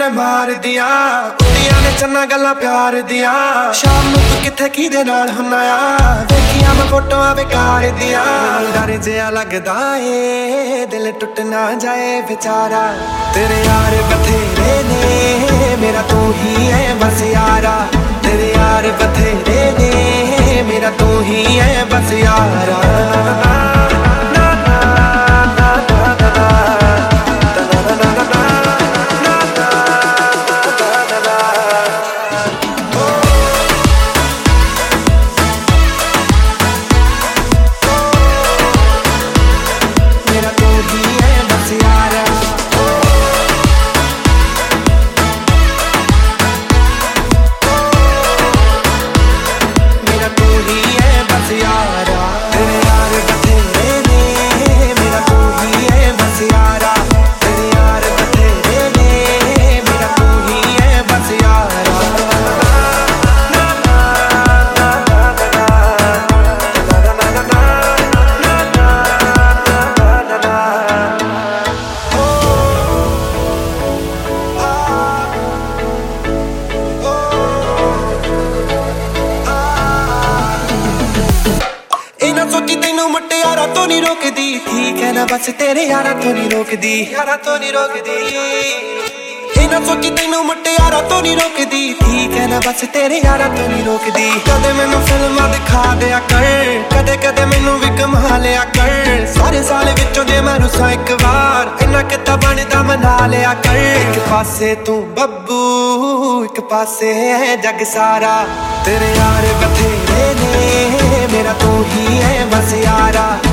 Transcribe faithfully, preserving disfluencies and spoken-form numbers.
मैं मार दिया कुड़ियां ने चन्ना गल्लां प्यार दिया शाम नूं तू किथे किहदे नाल हुन्ना आ देखियां मैं फोटोआं बेकार दिया डर जिहा लगदा ए दिल टुट ना जाए बेचारा तेरे यार बथेरे ने मेरा तू ही है बस यारा तेरे यार बथेरे ने मेरा तू ही है बस यारा सोची तेनू मुटियारा तो नहीं रोकदी ठीक है ना बस तेरे यारा तो नहीं रोकदी यारा तो नहीं रोकदी इना सोची तेनू मुटियारा तो नहीं रोकदी ठीक है ना बस तेरे यारा तो नहीं रोकदी कदे मैनू फिल्मां दिखा दिया कर कदे कदे मैनू भी कमा लिया कर सारे साल विचों जे मैं रुसां एक बार इना किता बनदा मना लिया कर एक पासे तू बब्बू एक पासे है जग सारा तेरे यार बथेरे ने मेरा तू ही है बस यारा